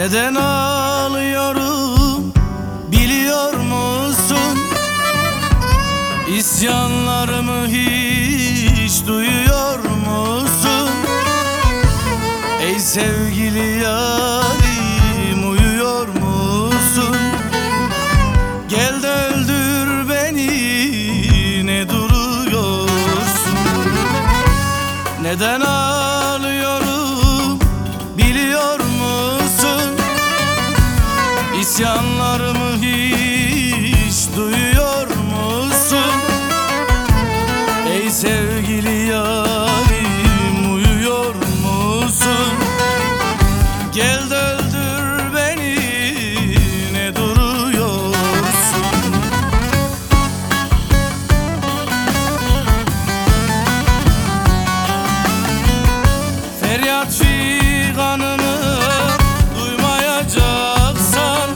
Neden ağlıyorum biliyor musun? İsyanlarımı hiç duyuyor musun? Ey sevgili yarim, uyuyor musun? Gel de öldür beni, ne duruyorsun? Neden ağlıyorum biliyor musun? İsyanlarımı hiç duyuyor musun? Ey sevgili yarim, uyuyor musun? Gel de öldür beni, ne duruyorsun? Feryat figanımı duymayacaksan,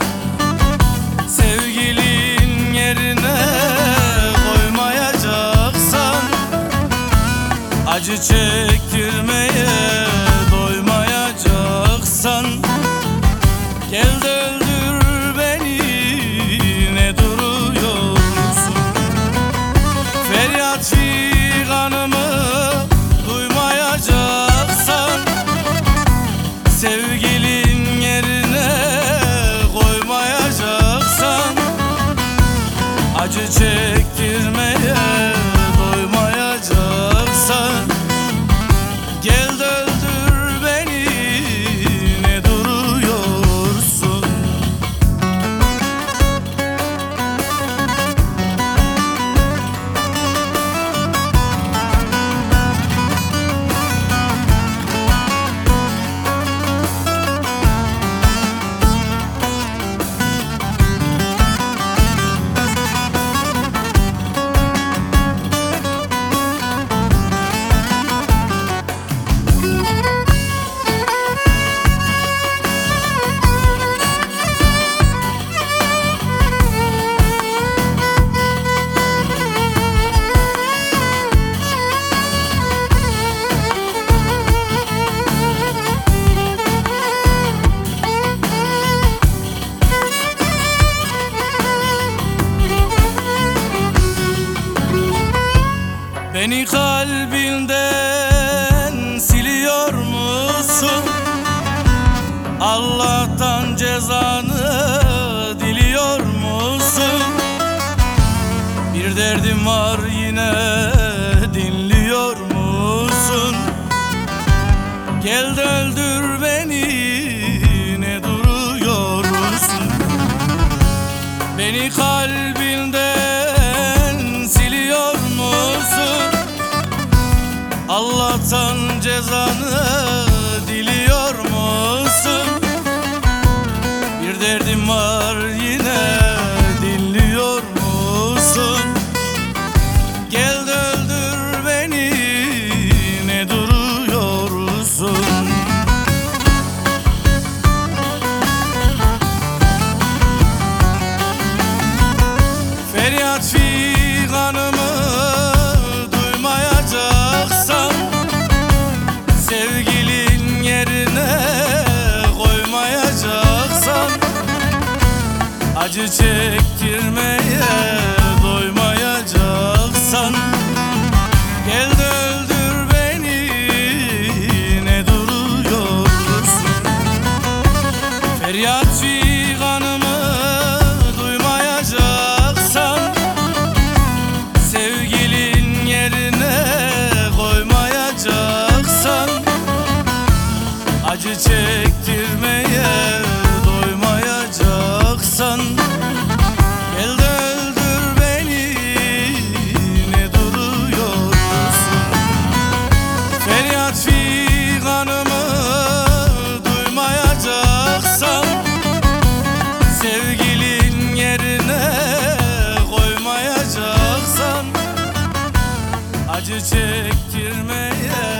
sevgilin yerine koymayacaksan, acı çektirmeye doymayacaksan, gel de öldür beni, ne duruyorsun? Feryat figanımı duymayacaksan, sevgilin yerine koymayacaksan, acı çektirmeye doymayacaksan, gel de öldür beni, ne duruyorsun? Beni kalbinden siliyor musun? Allah'tan cezanı diliyor musun? Bir derdim var yine dinliyor musun? Gel de öldür beni, ne duruyorsun? Beni kalbinden siliyor musun? Allah'tan cezanı diliyor musun? Bir derdim var yine dinliyor musun? Gel de öldür beni, ne duruyorsun? Feryat figanımı duymayacaksan, sevgilin yerine koymayacaksan, acı çektirmeye doymayacaksan, gel de öldür beni, ne duruyorsun? Feryat figanımı duymayacaksan, sevgilin yerine koymayacaksan, acı çektirmeye doymayacaksan, gel de öldür beni, ne duruyorsun? Feryat figanımı duymayacaksan, sevgilin yerine koymayacaksan, acı çektirmeye